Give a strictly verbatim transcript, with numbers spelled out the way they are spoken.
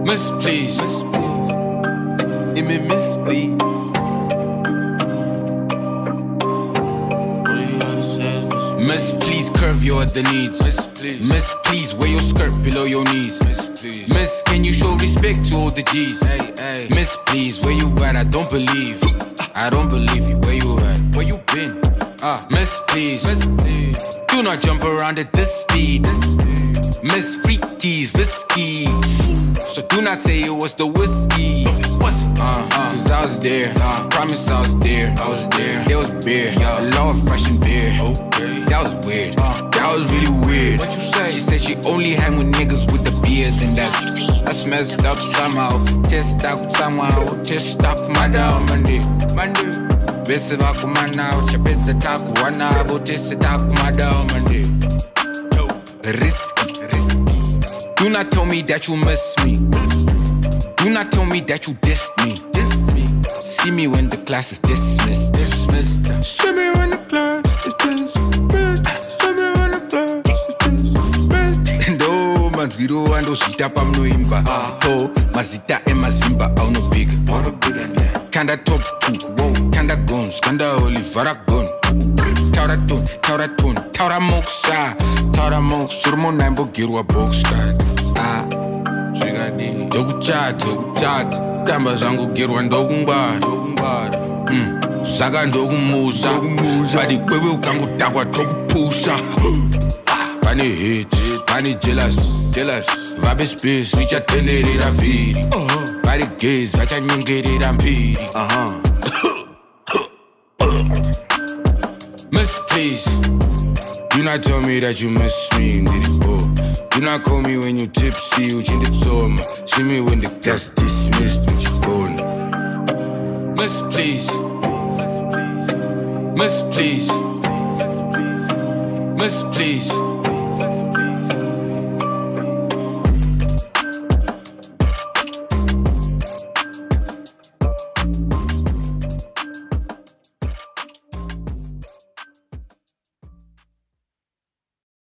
Miss please, miss please, It me miss please. miss please, curve your other needs. Miss please, miss please, wear your skirt below your knees. Miss please, miss can you show respect to all the G's? Hey, hey. Miss please, where you at? I don't believe. I don't believe you. Where you at? Where you been? Ah, uh, miss please, miss please, do not jump around at this speed. Miss freakies, risky. So do not say it was the whiskey. What's uh, uh, cause I was there, uh, promise I was there. I was there, there was beer, yeah. A lot of fresh and beer. Okay, that was weird, uh, that was really weird. What you say? She said she only hang with niggas with the beard, and that's that's messed up somehow. Test out somehow, test out my down, Monday, Monday. Bese vakumana, uchapeza taku wana, votese taku my down, Monday. Risky, risky. Do not tell me that you miss me. Do not tell me that you dissed me. Diss me. See me when the class is dismissed. Dismissed. See me when the class is dismissed. See me when the class is dismissed. Ndo manzgiro ando shita pam no imba. Oh, mazita e mazimba au no big. Wanna big and yeah. Kanda top two, whoa, kanda guns, kanda olivara gun. Taura tun, taura tun, taura moksha, taura moks, surmo naimbo girwa box card. Ah, shigadi. Dogu chat, dogu chat, tamba zangu girwa ndogu mbada, ndogu mbada. Hmm, saga ndogu musa, badi kwewe ukangu takwa togu pusha. Bani hits, bani jealous, jealous. Vabe space, richa tenderera vidi. Body gaze, vacha nyingerera mpiri. Uh-huh. Miss please, do not tell me that you miss me, oh. Do not call me when you tipsy, you in the summer. See me when the class dismissed, when you gone. Miss please, miss please, miss please.